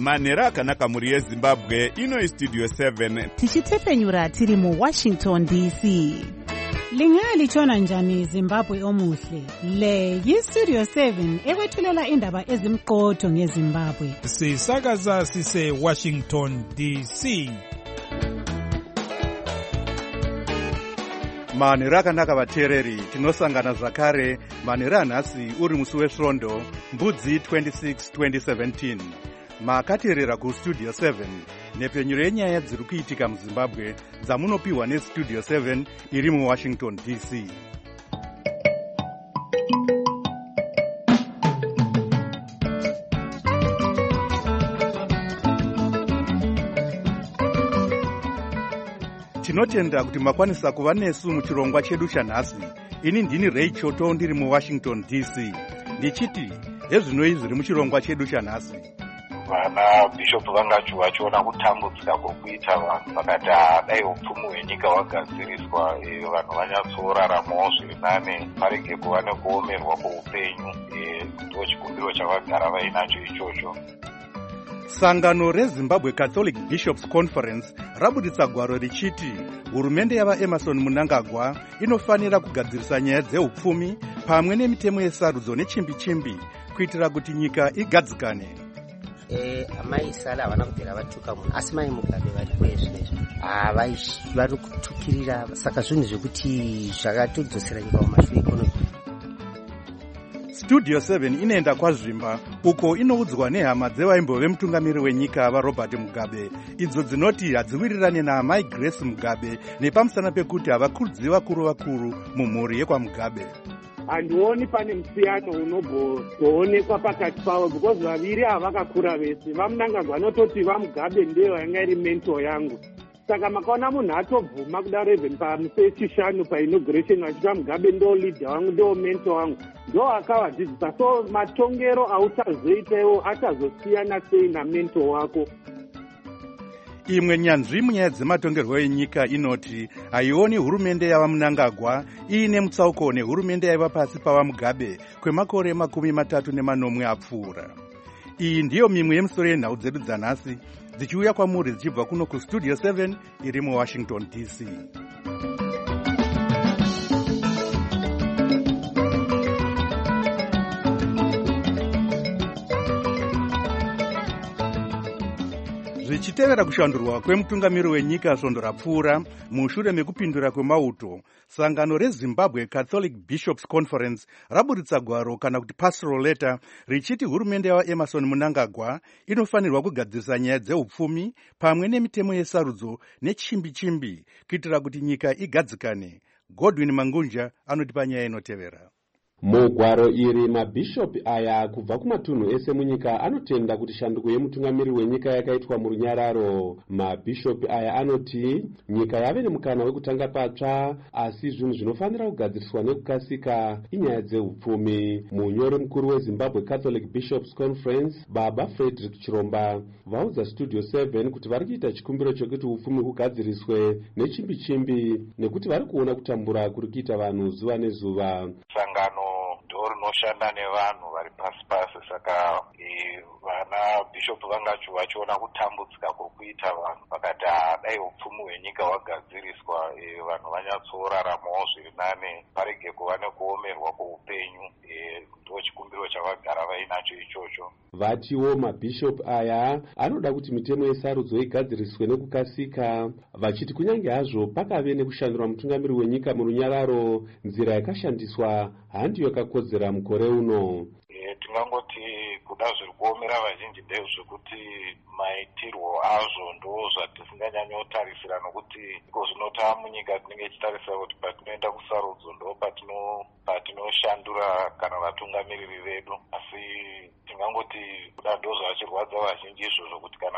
manhero akanaka mhuri yezimbabwe. Ino istudio 7 tichitefenyura tiri muWashington DC. Lingalitshona njani Zimbabwe omuhle? Le yistudio 7 ekwethulela indaba ezimqotho ngeZimbabwe. Sisakaza sise Washington DC. manhero akanaka vateereri, tinosangana zvakare manhero anhasi uri musi wesvondo mbudzi 26 2017. makateerera kustudio 7 nepfenyuro yenyaya dziri kuitika muzimbabwe dzamunopiwa nestudio 7 iri muWashington DC. tinotenda kuti makwanisa kuva nesu muchirongwa chedu chanhasi. ini ndini Ray Choto ndiri muWashington DC. ndichiti hezvinoi zviri muchirongwa chedu chanhasi. vana bishop vangacho vachiona kutambudzika kwokuita vanhu vakati dai upfumi hwenyika hwagadziriswa vanhu vanyatsoraramawo zviri nane parege kuva nekuomerwa kweupenyu. ndo chikumbiro chavagara vainacho ichocho. sangano reZimbabwe Catholic Bishops Conference rabuditsa gwaro richiti hurumende yavaEmerson Mnangagwa inofanira kugadzirisa nyaya dzeupfumi pamwe nemitemo yesarudzo nechimbi-chimbi kuitira kuti nyika igadzikane. amai sala havana kupera vatuka munhu asi mai Mugabe vari kwezvezvo vari kutukirira, saka zvinhu zvekuti zvakatodzosera nyika mumashure ikonomi. studio 7 inoenda kwazvimba uko inoudzwa nehama dzevaimbove mutungamiri wenyika vaRobert Mugabe, idzo dzinoti hadziwirirane naamai Grace Mugabe nepamusana pekuti havakudzi vakuru mumhuri yekwaMugabe. handioni pane musiyano unobhozoonekwa pakati pavo because vaviri havakakura vese. vaMnangagwa anototi vaMugabe ndiyo yanga iri mento yangu, saka makaona munhu atobvuma kudaro even pamusechishanu painauguration vachiti vaMugabe ndo leader wangu ndo mento wangu, ndo akavadzidzisa. so matongero auchazoita iwo achazosiyana sei namento wako. imwe nyanzvi munyaya dzematongerwo enyika inoti haioni hurumende yavaMnangagwa iine mutsauko nehurumende yaiva pasi pavaMugabe kwemakore 30 apfuura. iyi ndiyo mimwe yemisoro yenhau dzedu dzanhasi dzichiuya kwamuri dzichibva kuno kustudio 7 iri muWashington DC. zvichitevera kushandurwa kwemutungamiri wenyika svondo rapfuura mushure mekupindura kwemauto, sangano reZimbabwe Catholic Bishops Conference rabuditsa gwaro kana kuti pastoral letter richiti hurumende yavaEmerson Mnangagwa inofanirwa kugadzirisa nyaya dzeupfumi pamwe nemitemo yesarudzo nechimbi-chimbi kuitira kuti nyika igadzikane. Godwin Mangunja anotipa nyaya inotevera. mugwaro iri mabhishopi aya kubva kumatunhu ese munyika anotenda kuti shanduko yemutungamiri wenyika yakaitwa murunyararo. mabhishopi aya anoti nyika yave nemukana wekutanga patsva, asi zvinhu zvinofanira kugadziriswa nekukasika inyaya dzeupfumi. munyori mukuru weZimbabwe Catholic Bishops Conference Baba Frederick Chiromba vaudza studio 7 kuti vari kuita chikumbiro chokuti upfumi hugadziriswe nechimbi-chimbi nekuti vari kuona kutambura kuri kuita vanhu zuva nezuva. sangano ndo rinoshanda nevanhu vari pasi saka vana bhishopu vangacho vachiona kutambudzika kwokuita vanhu vakati dai upfumi hwenyika hwagadziriswa vanhu vanyatsoraramawo zviri nane parege kuva nekuomerwa kweupenyu. ndo chikumbiro chavagara vainacho ichocho. vatiwo mabhishopu aya anoda kuti mitemo yesarudzo igadziriswe nekukasika, vachiti kunyange hazvo pakave nekushandura mutungamiri wenyika murunyararo, nzira yakashandiswa handiyo yakakodzera mukore uno. tingangoti kuda zviri kuomera vazhinji ndezvekuti maitirwo azvo ndo zvatisinganyanyotarisira, nokuti kozvinota munyika tinenge tichitarisira kuti patinoenda kusarudzo ndo patinoshandura kana vatungamiriri vedu, asi tingangoti kuda ndo zvachirwadza vazhinji izvozvo kuti kana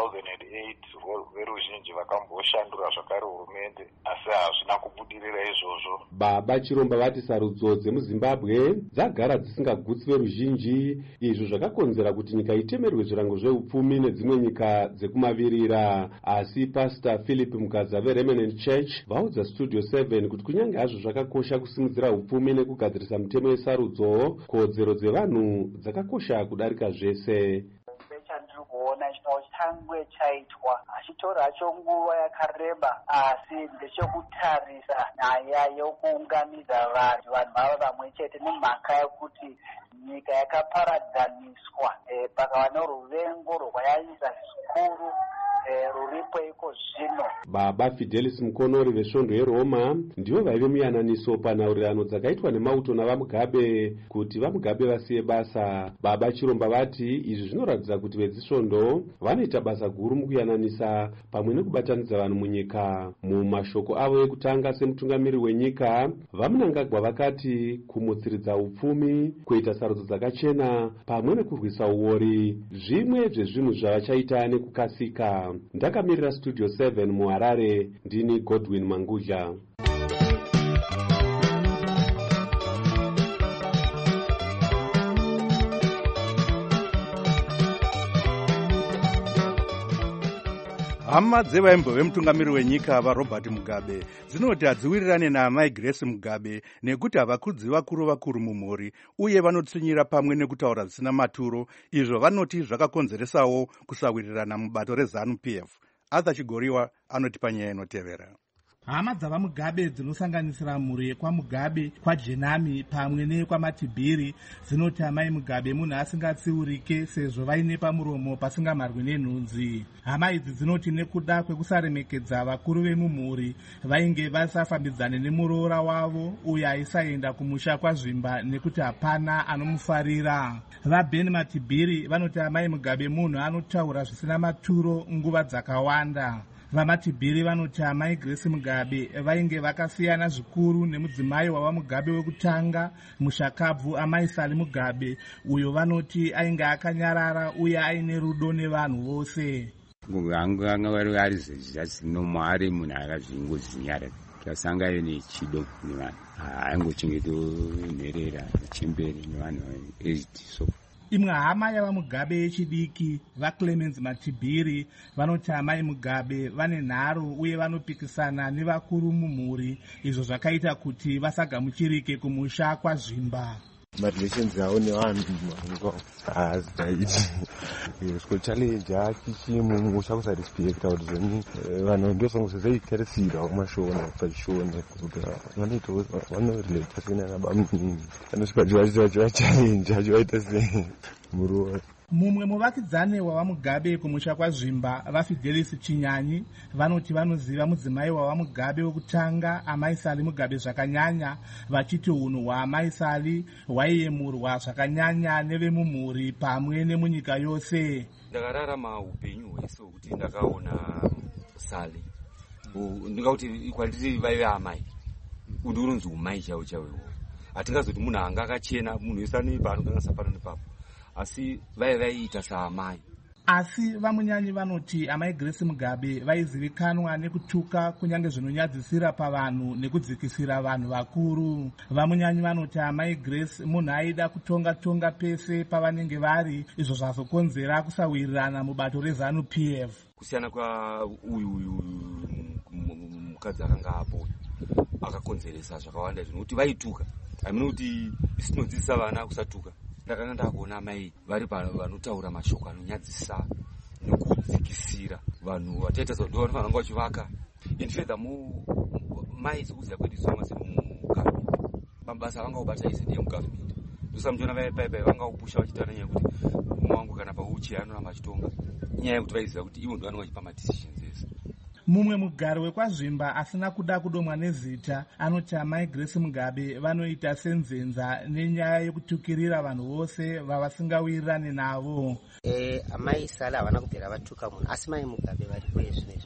2008 veruzhinji vakamboshandura zvakare hurumende asi hazvina kubudirira izvozvo. Baba Chiromba vati sarudzo dzemuZimbabwe dzagara dzisingagutsi veruzhinji, izvo zvakakonzera kuti nyika itemerwe zvirango zveupfumi nedzimwe nyika dzekumavirira. Asi Pastor Philip Mukaza veRemnant Church vaudza Studio 7 kuti kunyange hazvo zvakakosha kusimudzira upfumi nekugadzirisa mitemo yesarudzo, kodzero dzevanhu dzakakosha kudarika zvese. Chandiri kuona chakangwe chaitwa hachitoraacho nguva yakareba, asi ndechekutarisa nyaya yokuunganidza vanhu vava vamwe chete nemhaka yekuti nyika yakaparadzaniswa, pakava noruvengo rwakanyanyisa zvikuru ruripo iko zvino. Baba Fidelis Mukonori vesvondo yeRoma ndivo vaive muyananiso panhaurirano dzakaitwa nemauto navamugabe kuti vamugabe vasiye basa. Baba Chiromba vati izvi zvinoratidza kuti vedzisvondo vanoita basa guru mukuyananisa pamwe nekubatanidza vanhu munyika. Mumashoko avo ekutanga semutungamiri wenyika, vamunangagwa vakati kumutsiridza upfumi, kuita sarudzo dzakachena pamwe nekurwisa uori zvimwe zvezvinhu zvavachaita nekukasika. Ndakamirira Studio 7 muHarare, ndini Godwin Mangudya. Hama dzevaimbo vemutungamiri wenyika vaRobert Mugabe dzinoti hadziwirirane naamai Grace Mugabe nekuti havakudzi vakuru mumhuri uye vanotsinyira pamwe nekutaura zvisina maturo, izvo vanoti zvakakonzeresawo kusawirirana mubato reZANU-PF. Arthur Chigoriwa anoti panyaya inotevera. Hama dzavaMugabe dzinosanganisira mhuri yekwaMugabe, kwaJenami pamwe nekwaMatibhiri dzinoti amai Mugabe munhu asingatsiurike sezvo vaine pamuromo pasingamarwi nenhunzi. Hama idzi dzinoti nekuda kwekusaremekedza vakuru vemumhuri vainge vasafambidzane nemuroora wavo uye aisaenda kumusha kwaZvimba nekuti hapana anomufarira. VaBen Matibhiri vanoti amai Mugabe munhu anotaura zvisina maturo nguva dzakawanda. VaMatibhiri vanoti amai Grace Mugabe vainge vakasiyana zvikuru nemudzimai wavaMugabe wekutanga mushakabvu amai Sali Mugabe, uyo vanoti ainge akanyarara uye aine rudo nevanhu vose. Anga ari zvinomari munhu akazvingozinyara tasanga ine chido nevanhu aingochengeta chemberi nevanhu ezitiso. Imwe hama yavaMugabe yechidiki vaClemens Matibhiri vanoti amai Mugabe vane nharo uye vanopikisana nevakuru mumhuri, izvo zvakaita kuti vasagamuchirike kumusha kwaZvimba. Marelations avo nevanhu hazidaiti zvikochalenja chichimusha kusarespekta kuti zveni vanhu ndosangosezaiitarisirwa kumashona pachishone kuti vanoita vanorelata senana bamunini vanosvika vachalenja chivaita semuroora. Mumwe muvakidzane wavaMugabe kumusha kwaZvimba vaFidelis Chinyanyi vanoti vanoziva mudzimai wavaMugabe wekutanga amai Sali Mugabe zvakanyanya, vachiti unhu hwaamai Sali hwaiyemurwa zvakanyanya nevemumhuri pamwe nemunyika yose. Ndakararama upenyu hwese hwekuti ndakaona Sali ndingauti kwanditi vaive amai undi unonzi umai chaiwo chaiwo. Hatingazoti munhu anga akachena munhu wese ane paanogangasa pano nepapo, asi vaiita saamai. Asi vamunyanyi vanoti amai Grace Mugabe vaizivikanwa nekutuka kunyange zvinonyadzisira pavanhu nekudzikisira vanhu vakuru. Vamunyanyi vanoti amai Grace munhu aida kutonga pese pavanenge vari, izvo zvazokonzera kusawirirana mubato reZANU-PF. Kusiyana uyu mukadzi akanga apo akakonzeresa zvakawanda zvinokuti vaituka. Hamina kuti isinodzidzisa vana kusatuka. Ndakanga ndakuona mai vari vanotaura mashoko anonyadzisa nekudzikisira vanhu vataita zvondo vanenge vachivaka. In fact, mai sikuziva kwedu isoma semugabe mabasa vanga ubata ise ndiye mugovernment ndosamjona vaipai vanga upusha vachitaura nyaya yekuti mume wangu kana pauchi anoramba achitonga nyaya yekuti vaiziva kuti ivo ndo vanenge vachipa madecisions ese. Mumwe mugari wekwaZvimba asina kuda kudomwa nezita anoti amai Grace Mugabe vanoita senzenza nenyaya yekutukirira vanhu vose vavasingawirirane navo. Amai Sali havana kupera vatuka munhu, asi mai Mugabe varipo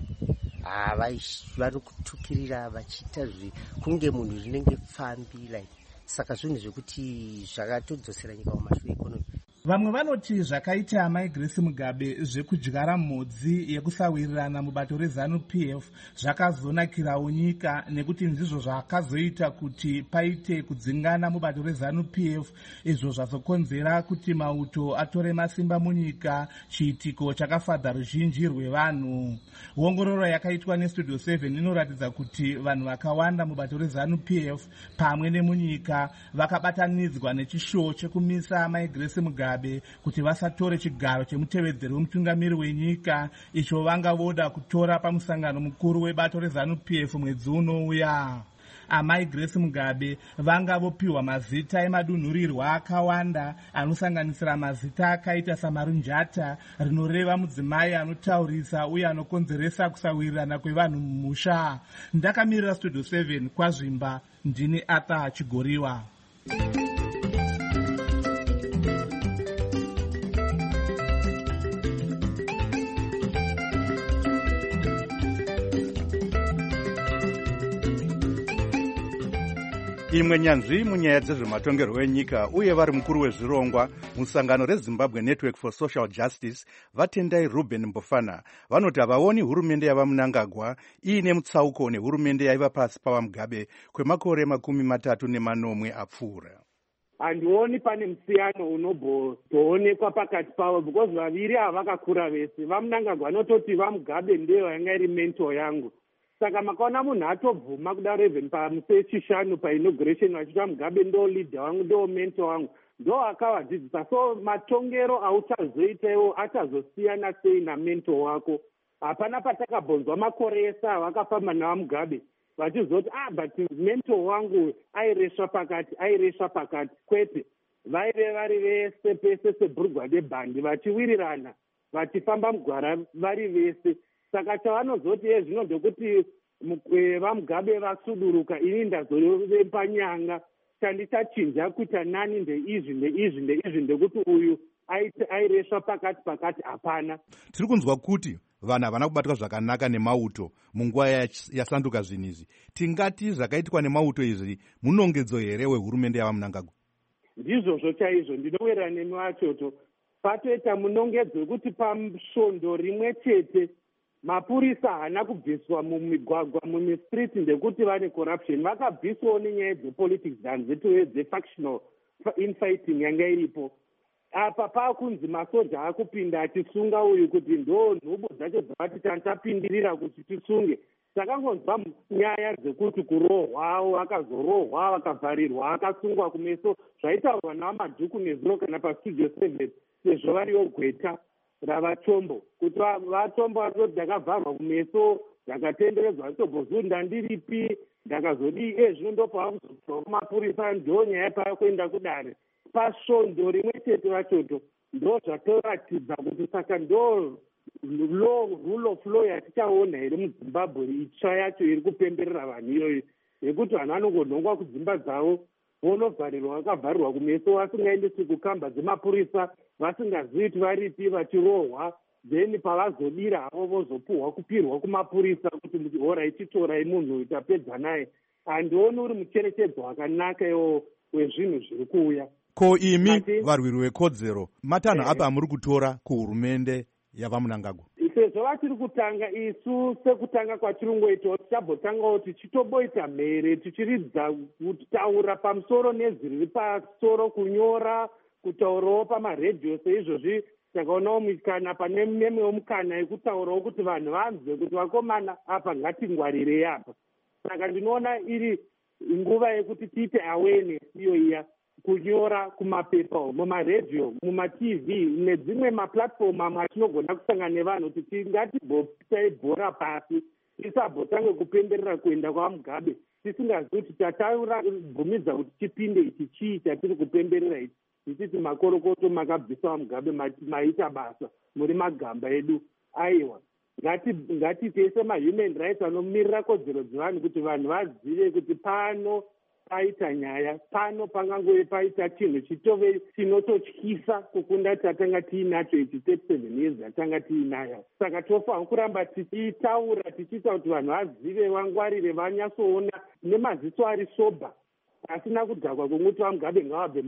zvinezvi vari kutukirira vachiita kunge munhu zvinenge pfambi like saka zvinhu zvekuti zvakatodzosera nyika kumashure ikonomi. Vamwe vanoti zvakaita amai Grace Mugabe zvekudyara mhodzi yekusawirirana mubato reZANU-PF zvakazonakirawo nyika, nekuti ndizvo zvakazoita kuti paite kudzingana mubato reZANU-PF, izvo zvazokonzera kuti mauto atore masimba munyika, chiitiko chakafadza ruzhinji rwevanhu. Ongororo yakaitwa neStudio 7 inoratidza kuti vanhu vakawanda mubato reZANU-PF pamwe nemunyika vakabatanidzwa nechishuwo chekumisa amai Grace Mugabe mugabe kuti vasatore chigaro chemutevedzeri wemutungamiri wenyika icho vanga voda kutora pamusangano mukuru webato reZANU-PF mwedzi unouya. Amai Grace Mugabe vanga vopiwa mazita emadunhurirwa akawanda anosanganisira mazita akaita samarunjata, rinoreva mudzimai anotaurisa uye anokonzeresa kusawirirana kwevanhu mumusha. Ndakamirira Studio 7 kwaZvimba, ndini Arthur Chigoriwa. imwe nyanzvi munyaya dzezvematongerwo enyika uye vari mukuru wezvirongwa musangano reZimbabwe Network for Social Justice vatendai Ruben Mbofana vanoti havaoni hurumende yava Mnangagwa iine mutsauko nehurumende yaiva pasi paMugabe kwemakore 34 apfuura. handioni pane musiyano unobhotoonekwa pakati pavo because vaviri havakakura vese. vaMnangagwa anototi vaMugabe ndiyo yanga iri mentor yangu. Saka makaona munhu atobvuma kudaro even pamusechishanu painauguration vachita Mugabe ndo leader wangu ndo mentor wangu ndo akavadzidzisa. So matongero auchazoita iwo achazosiyana sei namentor wako. Hapana patakabvonzwa makore ese avakafamba navaMugabe vachizoti but mentor wangu aireswa pakati kwete. Vaive vari vese pese seburugwa bhandi vachiwirirana vachifamba mugwara vari vese. Saka chavanozoti zvino ndekuti vaMugabe vasuduruka ini ndazove panyanga chandichachinja kuita nani ndeizvi ndekuti uyu aireswa pakati hapana. Tiri kunzwa kuti vanhu havana kubatwa zvakanaka nemauto munguva yasanduka zvinhu izvi. Tingati zvakaitwa nemauto izvi munongedzo here wehurumende yavaMnangagwa? Ndizvozvo chaizvo ndinowirirana nemi vachoto. Patoita munongedzo wekuti pasvondo rimwe chete mapurisa haana kubviswa mumigwagwa mumistreet ndekuti vane corruption. Vakabviswawo nenyaya dzepolitics dzefactional infighting yanga iripo. Apa pakunzi masoja akupinda achisunga uyu kuti ndo nhubo dzacho dzavati tachapindirira kuti tisunge. Takangonzwa nyaya dzekuti kurohwawo akazorohwa vakavharirwa akasungwa kumeso zvaitaurwa navamadhuku nezuro kana pastudio 7 sezvo variwo gweta ravachombo kuti vachombo vatoti ndakavharwa kumeso ndakatenderedzwa achitobvozuri ndandiripi ndakazodii zvino ndopava kuzodzwa kumapurisa ndo nyaya paya kuenda kudare pasvondo rimwe chete vachoto ndo zvatoratidza kuti saka ndo rule of law yatichaona here muZimbabwe itsva yacho iri kupemberera vanhu iyoyo yekuti vanhu vanongonhongwa kudzimba dzavo vonovharirwa vakavharirwa kumeso vasingaendeswi kukamba dzemapurisa vasingazivi kuti varipi vachirohwa then pavazodira havo vozopuhwa kupirwa kumapurisa kuti hora ichitorai munhu tapedza naye. Handioni uri mucherechedzo wakanaka iwo wezvinhu zviri kuuya. Ko imi varwiri vekodzero matanho apa amuri kutora kuhurumende yavaMnangagwa? Sezvo vatiri kutanga isu sekutanga kwatiringoitawo tichabhotangawo tichitoboita mhere tichiridza kutaura pamusoro nezviri pasoro kunyora kutaurawo pamaredhiyo seizvozvi takaonawo mukana pane memwewo mukana yekutaurawo kuti vanhu vanzwe kuti vakomana apa ngatingwarirei apa. Saka ndinoona iri nguva yekuti tiite awareness iyo iya kunyora kumapepa mumaredhiyo mumatv nedzimwe maplatform amwe atinogona kusangana nevanhu kuti tingatibhotai pasi tisabhotange kupemberera kuenda kwaMugabe tisingazivi kuti tatabvumidza kuti chipinde ichi chii chatiri kupemberera ichi tichiti makorokoto makabvisa vaMugabe maita basa muri magamba edu. Aiwa ngatitese mahuman rights anomirira kodzero dzevanhu kuti vanhu vazive kuti pano paita nyaya pano pangangove paita chinhu chitove chinototyisa kukunda tatanga tiinacho ichi 37 years yatanga tiinayo. Saka tofanira kuramba tichitaura tichiita kuti vanhu vazive vangwarire vanyatsoona nemaziso ari soba asina kudhakwa kwokuti vaMugabe ngavabve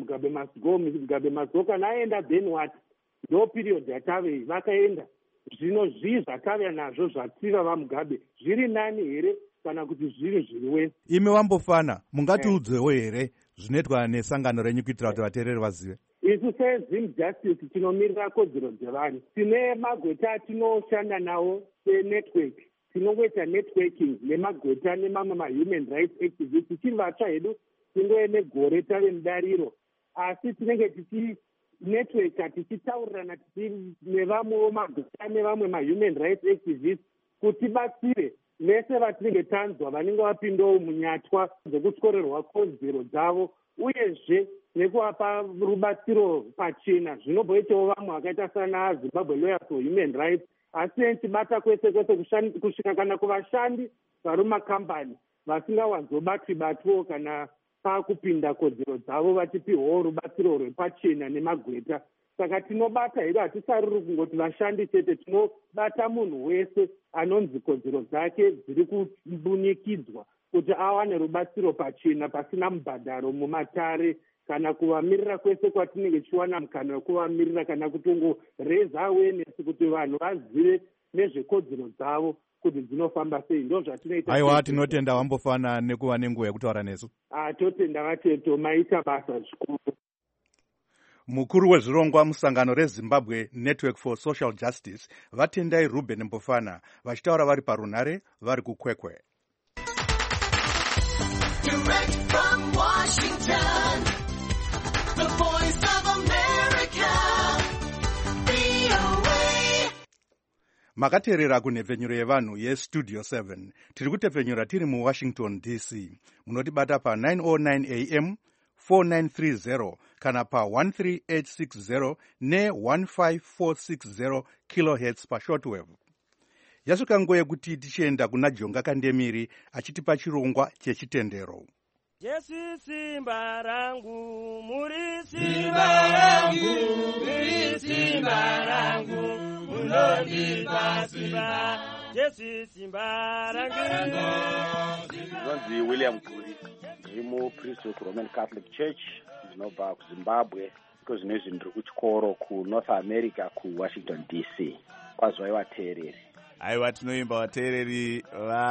Mugabe must go kana aenda then what. Ndo period yatave vakaenda zvino zvii zvatave nazvo zvatsiva vaMugabe zviri nani here kana kuti zviri zviri wese. Imi Wambofana mungatiudzewo here zvinoitwa nesangano renyu kuitira kuti vateereri vazive? Isu seZim Justice tinomirira kodzero dzevanhu. Tine magweta atinoshanda nawo senetwork tinongoita networking nemagweta nemamwe mahuman rights activists tichiri vatsva hedu tingoe negore tave mudariro asi tinenge network tichitaurirana nevamwewo magota nevamwe mahuman rights activists kuti batsire vese vatinenge tanzwa vanenge vapindawo munyatwa dzekutyorerwa kodzero dzavo uyezve nekuvapa rubatsiro pachena zvinobvoitawo vamwe vakaita sana Zimbabwe Lawyers for Human Rights. Asi tibata kwese kusvika kana kuvashandi vari mumakambani vasingawanzobatwi-batwiwo kana pakupinda kodzero dzavo vachipiwawo rubatsiro rwepachena nemagweta. Saka tinobata hedu, hatisaruri kungoti vashandi chete, tinobata munhu wese anonzi kodzero dzake dziri kubunikidzwa kuti awane rubatsiro pachena pasina mubhadharo mumatare kana kuvamirira kwese kwatinenge tichiwana mukana wekuvamirira kana kutongoraise awareness kuti vanhu vazive nezvekodzero dzavo kuti dzinofamba sei. Ndo zvatinoita. Aiwa, tinotenda wambofana nekuva nenguva yekutaura nesu. Totenda vateto, maita basa zvikuru. Mukuru wezvirongwa musangano reZimbabwe Network for Social Justice vatendai Ruben Mbofana vachitaura vari parunare vari kukwekwe. Direct from Washington, the voice of America, VOA. Makateerera kunhepfenyuro yevanhu yeStudio 7. Tiri kutepfenyura tiri muWashington DC. Munotibata pa 909 AM 4930 kana pa 13860 ne15460 kilohertz pa shortwave. Yasvika nguva yekuti tichienda kuna Jonga Kandemiri achitipa chirongwa chechitendero. Jesu simba rangu, muri simba rangu, muri simba rangu, munondipa simba. Jesu simba rangu. Nonzi William Kuri, ndimo priest of Roman Catholic Church, ndinobva kuZimbabwe, because nezvi ndiri kuchikoro kuNorth America kuWashington DC. Kwazwai vateereri. Aiwa, tinoimba vateereri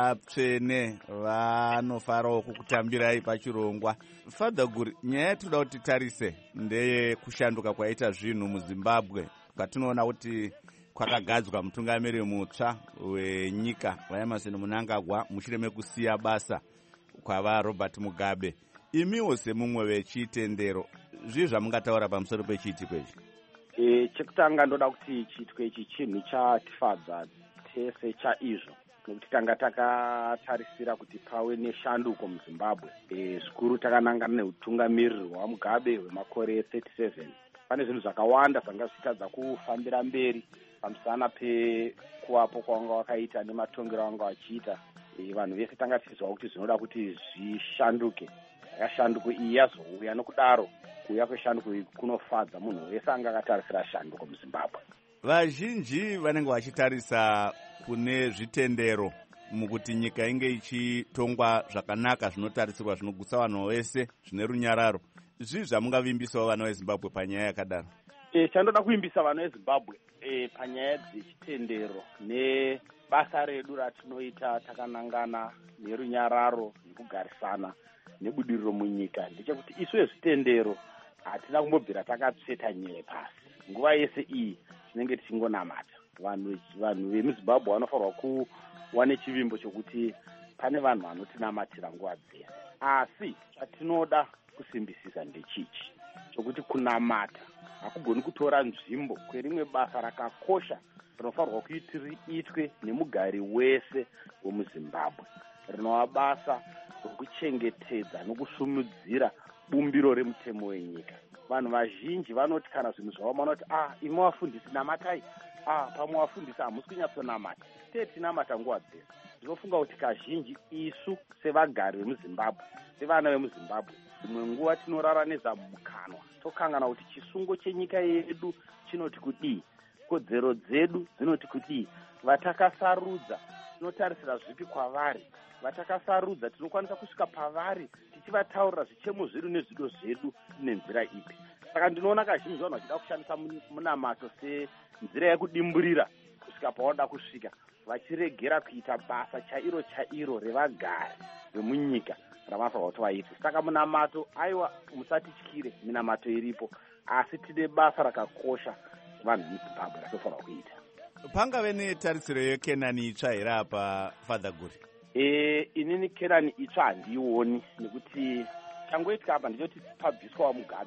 vatsvene vanofarawo kukutambirai pachirongwa. Father Guri, nyaya yatinoda kuti tarise ndeye kushanduka kwaita zvinhu muZimbabwe, kwatinoona kuti kwakagadzwa mutungamiri mutsva wenyika vaEmerson Mnangagwa mushure mekusiya basa kwava Robert Mugabe. Imiwo semumwe wechitendero, zvii zvamungataura pamusoro pechiitiko ichi? Chekutanga ndoda kuti chiitiko ichi chinhu chatifadza tese chaizvo, nekuti tanga takatarisira kuti pave neshanduko muZimbabwe. Zvikuru takanangana neutungamiriri hwaMugabe hwemakore 37. Pane zvinhu zvakawanda zvanga zvichitadza kufambira mberi pamusana pekuvapo kwavanga vakaita nematongero avanga vachiita. Vanhu vese tanga tichizwa kuti zvinoda kuti zvishanduke. Shanduko iyi yazouya, nokudaro kuuya kweshanduko iyi kunofadza munhu wese anga akatarisira shanduko muZimbabwe. Vazhinji vanenge vachitarisa kune zvitendero mukuti nyika inge ichitongwa zvakanaka zvinotarisirwa zvinogutsa vanhu vese zvine runyararo. Zvii zvamungavimbisawo vana veZimbabwe panyaya yakadaro? Chandoda kuvimbisa vana veZimbabwe panyaya dzechitendero nebasa redu ratinoita takanangana nerunyararo nekugarisana nebudiriro munyika ndechekuti isu vezvitendero hatina kumbobvira takatsveta nyaya pasi. Nguva yese iyi tinenge tichingonamata. Vanhu vemuZimbabwe vanofanirwa kuva nechivimbo chokuti pane vanhu vanotinamatira nguva dzese. Asi chatinoda kusimbisisa ndechichi chokuti kunamata hakugoni kutora nzvimbo kwerimwe basa rakakosha rinofanirwa kuti riitwe nemugari wese wemuZimbabwe, rinova basa rokuchengetedza nokusumudzira bumbiro remutemo wenyika. Vanhu vazhinji vanoti kana zvinhu zvavo vanoti imi vafundisi namatai, pamwe vafundisi hamusi kunyatsonamata. Tinamata nguva dzese. Ndinofunga kuti kazhinji isu sevagari vemuZimbabwe, sevana vemuZimbabwe, dzimwe nguva tinoraranedza mukanwa tokangana kuti chisungo chenyika yedu chinoti kudii, kodzero dzedu dzinoti kudii, vatakasarudza tinotarisira zvipi kwavari, vatakasarudza tinokwanisa kusvika pavari tichivataurira zvichemo zvedu nezvido zvedu nenzira ipi. Saka ndinoona kazhinji vanhu vachida kushandisa munamato senzira yekudimburira kusvika pavanoda kusvika, vachiregera kuita basa chairo revagari vemunyika ravafanirwa kuti vaite. Saka munamato, aiwa, musatityire, minamato iripo, asi tine basa rakakosha vanhu vemuZimbabwe ratofanirwa kuita. Pangave netarisiro yeKenani itsva here apa, Father Guri? Inini Kenani itsva handiioni, nekuti changoitika apa ndinoti pabviswa waMugabe.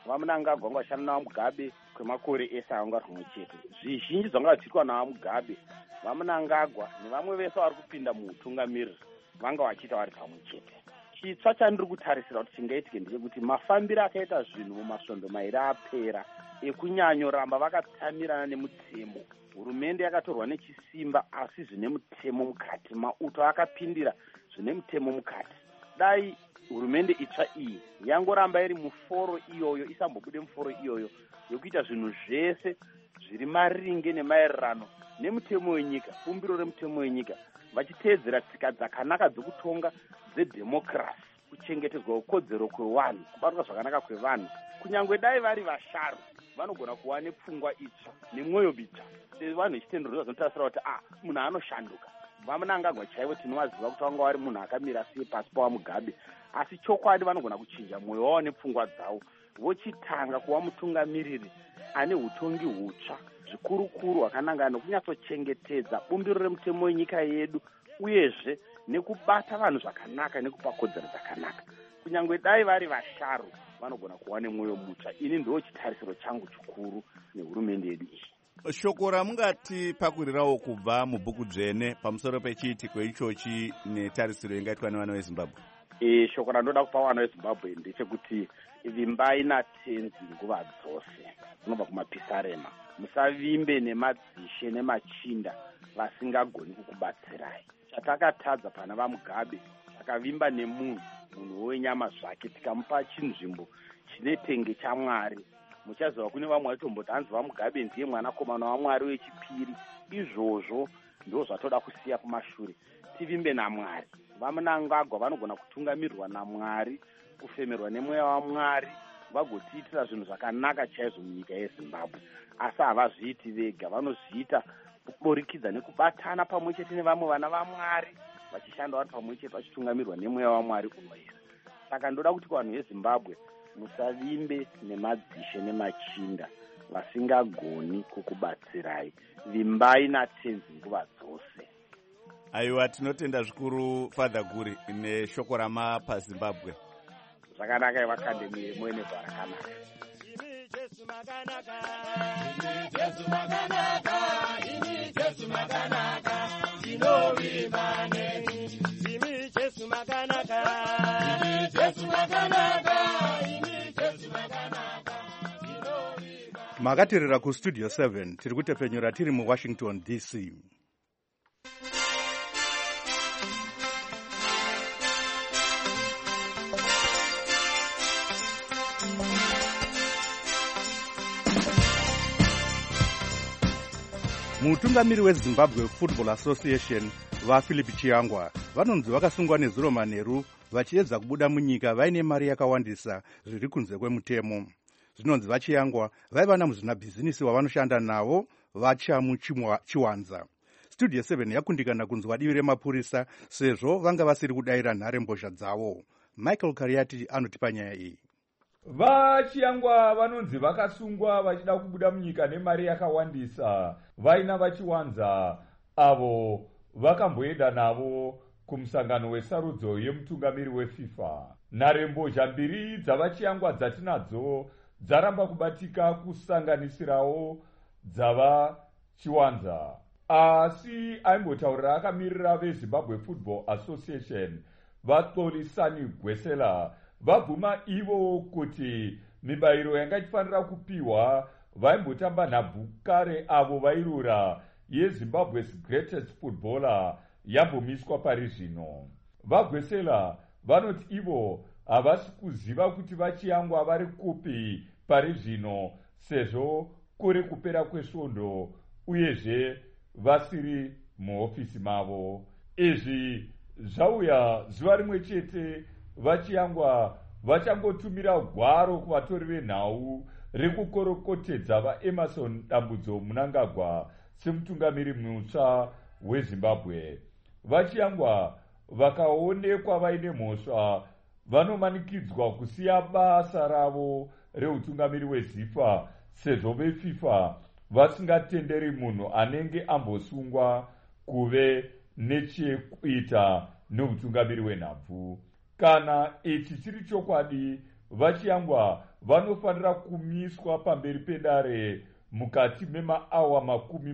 vamunangagwa vanga vashanda navamugabe kwemakore ese avanga vari pamwe chete. Zvizhinji zvanga vachiitwa navamugabe, vamunangagwa nevamwe vese vari kupinda muutungamiriri vanga vachiita vari pamwe chete. Chitsva chandiri kutarisira kuti chingaitike ndechekuti mafambiro akaita zvinhu mumasvondo mairi apera ekunyanyoramba vakatsamirana nemutemo, hurumende yakatorwa nechisimba asi zvine mutemo mukati, mauto akapindira zvine mutemo mukati. Dai hurumende itsva iyi yangoramba iri muforo iyoyo, isambobude muforo iyoyo yokuita zvinhu zvese zviri maringe nemaererano nemutemo wenyika, bumbiro remutemo wenyika, vachiteedzera tsika dzakanaka dzokutonga dzedhemokirasi, kuchengetedzwa ukodzero kwevanhu, kubatwa zvakanaka kwevanhu. Kunyangwe dai vari vasharu vanogona kuva nepfungwa itsva nemwoyo bitsva. Vanhu vechitendero vanotarisira kuti munhu anoshanduka. Vamunangagwa chaivo tinovaziva kuti vanga vari munhu akamira sei pasi pavamugabe, asi chokwadi vanogona kuchinja mwoyo wavo nepfungwa dzavo, vochitanga kuva mutungamiriri ane utongi hutsva zvikurukuru hwakanangana nokunyatsochengetedza bumbiro remutemo wenyika yedu, uyezve nekubata vanhu zvakanaka nekupa kodzero dzakanaka. Kunyangwe dai vari vasharu vanogona kuva nemwoyo mutsva. Ini ndo chitarisiro changu chikuru nehurumende yedu iyi. Shoko ramungati pakurirawo kubva mubhuku dzvene pamusoro pechiitiko ichochi netarisiro ingaitwa nevana vezimbabwe? Shoko randoda kupa vana vezimbabwe ndechekuti vimbai natenzi nguva dzose. Zvinobva kumapisarema. Musavimbe nemadzishe nemachinda vasingagoni kukubatsirai. Chatakatadza pana vamugabe takavimba nemunhu wenyama zvake tikamupa chinzvimbo chine tenge chaMwari. Muchaziva kune vamwe vaitomboti hanzi vamugabe ndiye mwanakomana waMwari wechipiri. Izvozvo ndo zvatoda kusiya kumashure. Tivimbe naMwari. Vamunangagwa vanogona kutungamirirwa naMwari, kufemerwa nemweya waMwari, vagotiitira zvinhu zvakanaka chaizvo munyika yeZimbabwe. Asi havazviiti vega, vanozviita kuburikidza nekubatana pamwe chete nevamwe vana vaMwari, vachishanda vari pamwe chete vachitungamirirwa nemweya waMwari unoyera. Saka ndoda kuti kuvanhu veZimbabwe musavimbe nemadzishe nemachinda vasingagoni kukubatsirai. Vimbai natenzi nguva dzose. Aiwa, tinotenda zvikuru Father Guri neshoko ramapa Zimbabwe. Zvakanaka ivakandemire mwene zvarakanaka. Jesu makanaka, Jesu makanaka, Jesu makanaka, tinovimba nemi. Jesu makanaka, Jesu makanaka, Jesu makanaka, tinovimba. Makatirira kustudio 7 tiri kutepfenyura tiri muWashington DC. Mutungamiri weZimbabwe Football Association vaPhilip Chiyangwa vanonzi vakasungwa nezuro manheru vachiedza kubuda munyika vaine mari yakawandisa zviri kunze kwemutemo. Zvinonzi vaChiyangwa vaiva namuzvinabhizinisi wavanoshanda navo vachamuChiwanza. Studio 7 yakundikana kunzwa divi remapurisa sezvo vanga vasiri kudayira nhare mbozha dzavo. Michael Kariati anotipa nyaya iyi. VaChiyangwa vanonzi vakasungwa vachida kubuda munyika nemari yakawandisa vaina vaChiwanza avo vakamboenda navo kumusangano wesarudzo yemutungamiri weFIFA. Nharembozha mbiri dzavaChiyangwa dzatinadzo dzaramba kubatika kusanganisirawo dzavaChiwanza. Asi aimbotaurira akamirira veZimbabwe Football Association vaXolisani Gwesela vabvuma ivo kuti mibayiro yanga ichifanira kupiwa vaimbotamba nhabvu kare avo vairura yeZimbabwe's greatest footballer yambomiswa pari zvino. VaGwesela vanoti ivo havasi kuziva kuti vaChiyangwa vari kupi pari zvino sezvo kuri kupera kwesvondo uyezve vasiri muhofisi mavo. Izvi zvauya zuva rimwe chete vaChiyangwa vachangotumira gwaro kuvatori venhau rekukorokotedza vaEmerson Dambudzo Mnangagwa semutungamiri mutsva weZimbabwe. VaChiyangwa vakaonekwa vaine mhosva vanomanikidzwa kusiya basa ravo reutungamiri weZIFA sezvo veFIFA vasingatenderi munhu anenge ambosungwa kuve nechekuita neutungamiri wenhabvu. Kana ichi chiri chokwadi, vaChiyangwa vanofanira kumiswa pamberi pedare mukati memaawa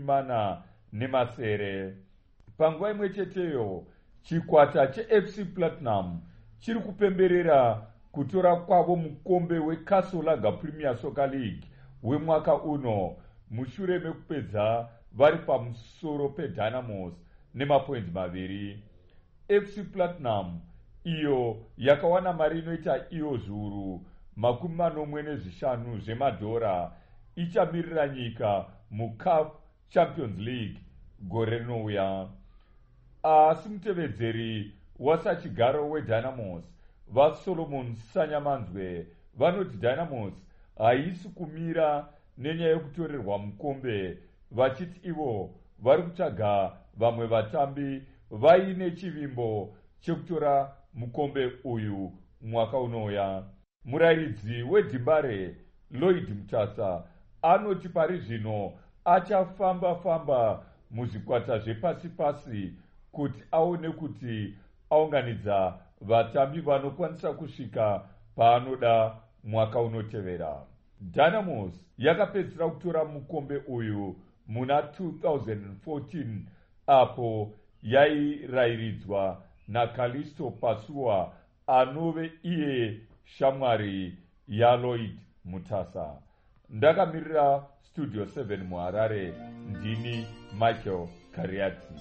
40 panguva imwe cheteyo chikwata chefc platinum chiri kupemberera kutora kwavo mukombe weCastle Lager Premier Soccer League wemwaka uno mushure mekupedza vari pamusoro peDynamos nemapoindi 2. FC Platinum iyo yakawana mari inoita iyo zviuru 45 zvemadhora ichamirira nyika muCAF Champions League gore rinouya. Asi mutevedzeri wasachigaro weDynamos vaSolomon Sanyamanzwe vanoti Dynamos haisi kumira nenyaya yekutorerwa mukombe, vachiti ivo vari kutsvaga vamwe vatambi vaine chivimbo chekutora mukombe uyu mwaka unouya. Murairidzi weDhimbare Lloyd Mutasa anoti pari zvino achafamba muzvikwata zvepasi-pasi kuti aone kuti aunganidza vatambi vanokwanisa kusvika paanoda mwaka unotevera. Dynamos yakapedzisira kutora mukombe uyu muna 2014 apo yairairidzwa naKalisto Pasua anove iye shamwari yaLloyd Mutasa. Ndakamirira Studio 7 muHarare, ndini Michael Kariati.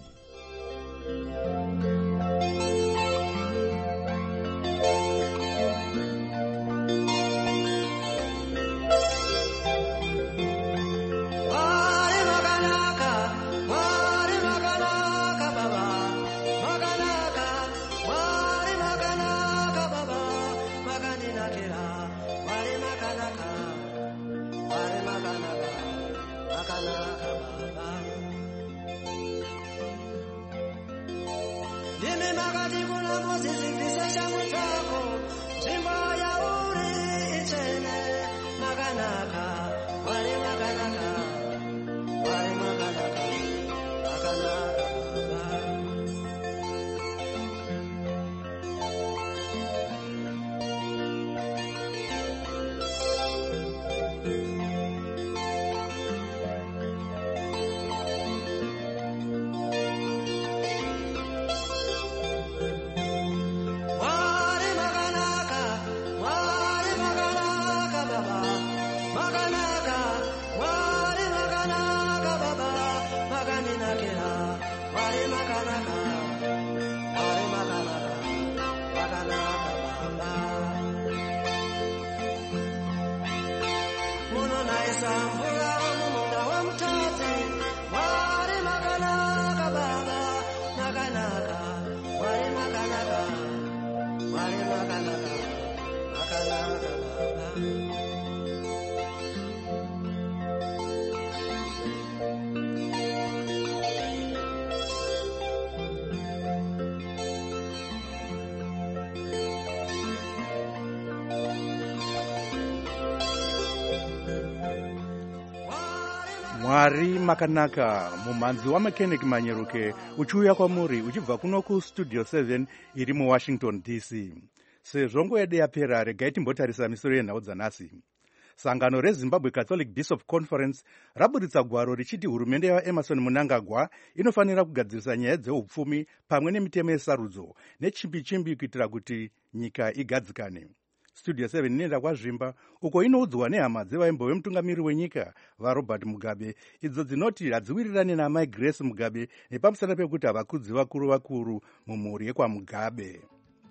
Mwari makanaka, mumhanzi waMechanic Manyeruke uchiuya kwamuri uchibva kuno kuStudio 7 iri muWashington DC. Sezvo nguva yedu yapera, regai timbotarisa misoro yenhau dzanhasi. Sangano reZimbabwe Catholic Bishop Conference raburitsa gwaro richiti hurumende yaEmerson Mnangagwa inofanira kugadzirisa nyaya dzeupfumi pamwe nemitemo yesarudzo nechimbi kuitira kuti nyika igadzikane. Studio 7 inoenda kwaZvimba uko inoudzwa nehama dzevaimbo vemutungamiri wenyika vaRobert Mugabe idzo dzinoti hadziwirirane naMai Grace Mugabe nepamusana pekuti havakudzi vakuru mumhuri yekwaMugabe.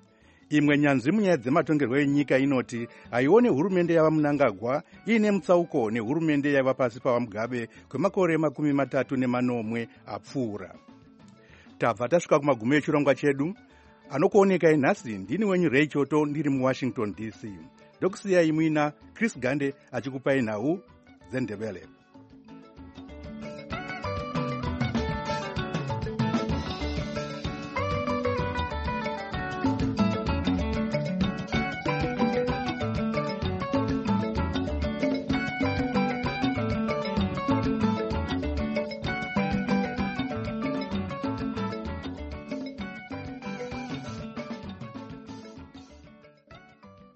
Imwe nyanzvi munyaya dzematongerwo enyika inoti haione hurumende yavaMnangagwa iine mutsauko nehurumende yaiva pasi pavaMugabe kwemakore 30 apfuura. Tabva tasvika kumagumo echirongwa chedu. Anokuoneka nhasi ndini wenyu Ray Choto ndiri muWashington DC. Ndokusiyai muina Chris Gande achikupai nhau dzeNdebele.